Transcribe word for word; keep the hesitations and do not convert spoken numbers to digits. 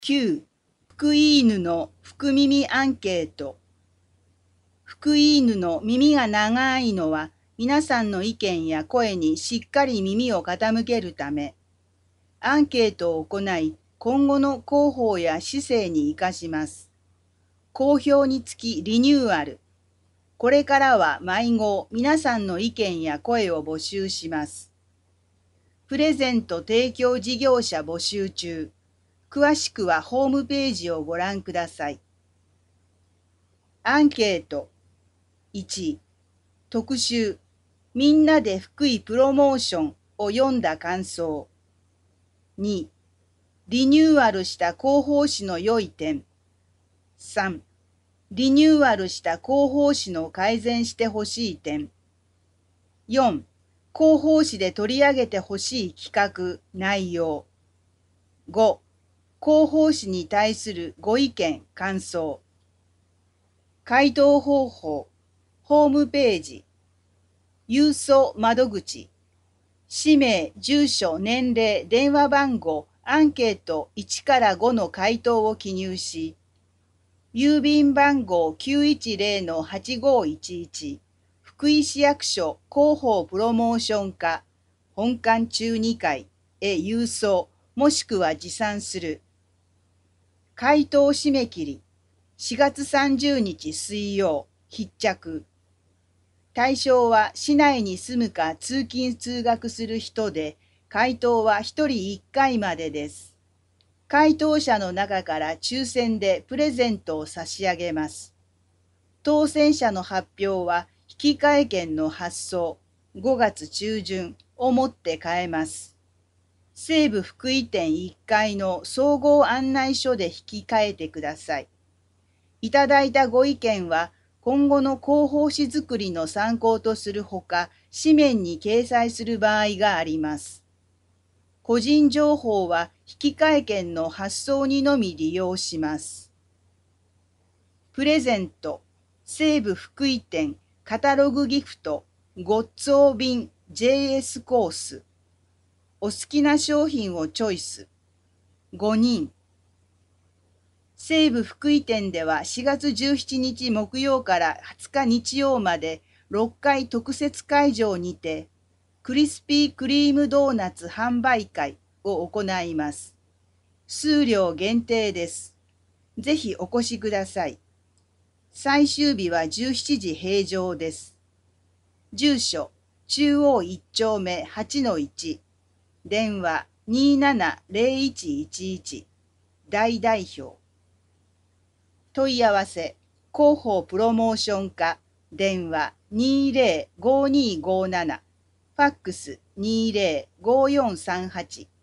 きゅう. 福井犬の福耳アンケート。福井犬の耳が長いのは皆さんの意見や声にしっかり耳を傾けるため、アンケートを行い、今後の広報や市政に生かします。公表につきリニューアル。これからは毎号皆さんの意見や声を募集します。プレゼント提供事業者募集中。詳しくはホームページをご覧ください。アンケート。いち. 特集。みんなで福井プロモーションを読んだ感想。に. リニューアルした広報誌の良い点。さん. リニューアルした広報誌の改善してほしい点。よん. 広報誌で取り上げてほしい企画、内容。ご. 広報誌に対するご意見、感想。回答方法、ホームページ、郵送窓口、氏名、住所、年齢、電話番号、アンケートいちからごの回答を記入し、郵便番号 きゅういちゼロのはちごいちいち、福井市役所広報プロモーション課、本館中にかいへ郵送、もしくは持参する。回答締め切り、しがつさんじゅうにち水曜、必着。対象は市内に住むか通勤通学する人で、回答はひとりいっかいまでです。回答者の中から抽選でプレゼントを差し上げます。当選者の発表は引換券の発送ごがつちゅうじゅんをもって変えます。西武福井店いっかいの総合案内所で引き換えてください。いただいたご意見は今後の広報誌作りの参考とするほか、紙面に掲載する場合があります。個人情報は引換券の発送にのみ利用します。プレゼント、西武福井店カタログギフト、ごっつお便 ジェイエス コース。お好きな商品をチョイス。ごにん。西武福井店ではしがつじゅうしちにち木曜からはつか日曜までろっかい特設会場にてクリスピークリームドーナツ販売会を行います。数量限定です。ぜひお越しください。最終日はじゅうしちじ閉場です。住所、中央いっちょうめ はちのいち。電話 にーななゼロいちいちいち。大代表。問い合わせ、広報プロモーション課、電話 にーぜろごにーごーなな、ファックス にーぜろごーよんさんはち。